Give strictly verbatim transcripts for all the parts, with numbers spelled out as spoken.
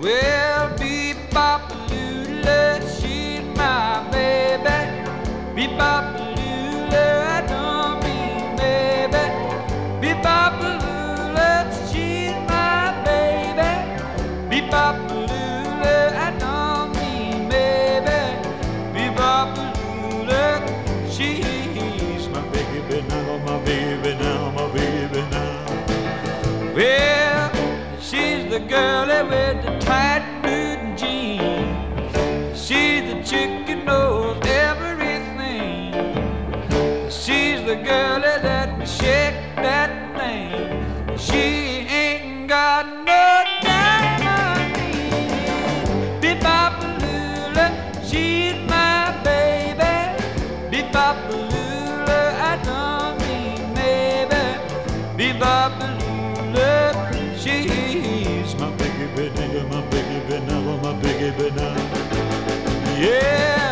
Well, Bebop-a-lula, she's my baby. Bebop-a-lula, I don't mean baby. Bebop-a-lula, she's my baby. Bebop-a-lula, I don't mean baby. Bebop-a-lula, she's my baby now, my baby now, my baby now. Well, she's the girlie with the tight blue jeans. She's the chick that knows everything. She's the girlie that can shake that thing. She ain't got no diamond. Bebop-a-lula, she's my baby. Bebop-a-lula, I don't mean maybe. Bebop-a-lula, she's my baby now, my baby now, my baby now. Yeah.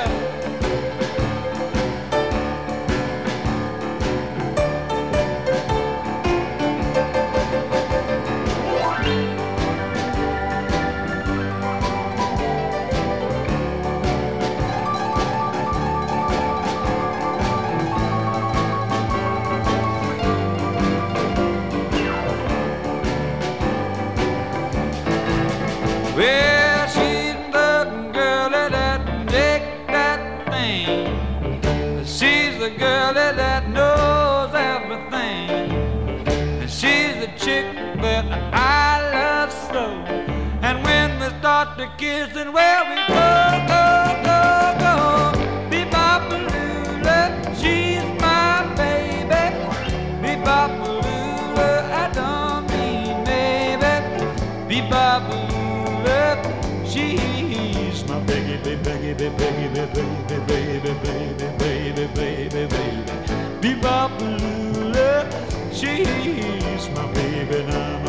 Well, she's the girlie that make that thing. She's the girlie that knows everything. And she's the chick that I love so. And when we start to kissing, well, we go, go, go, go. Bebop-a-lula, she's my baby. Bebop-a-lula, I don't mean baby. Bebop-a-lula, she's my baby, baby, baby, baby, baby, baby, baby, baby, baby, baby. Bebop-a-lula, she's my baby now.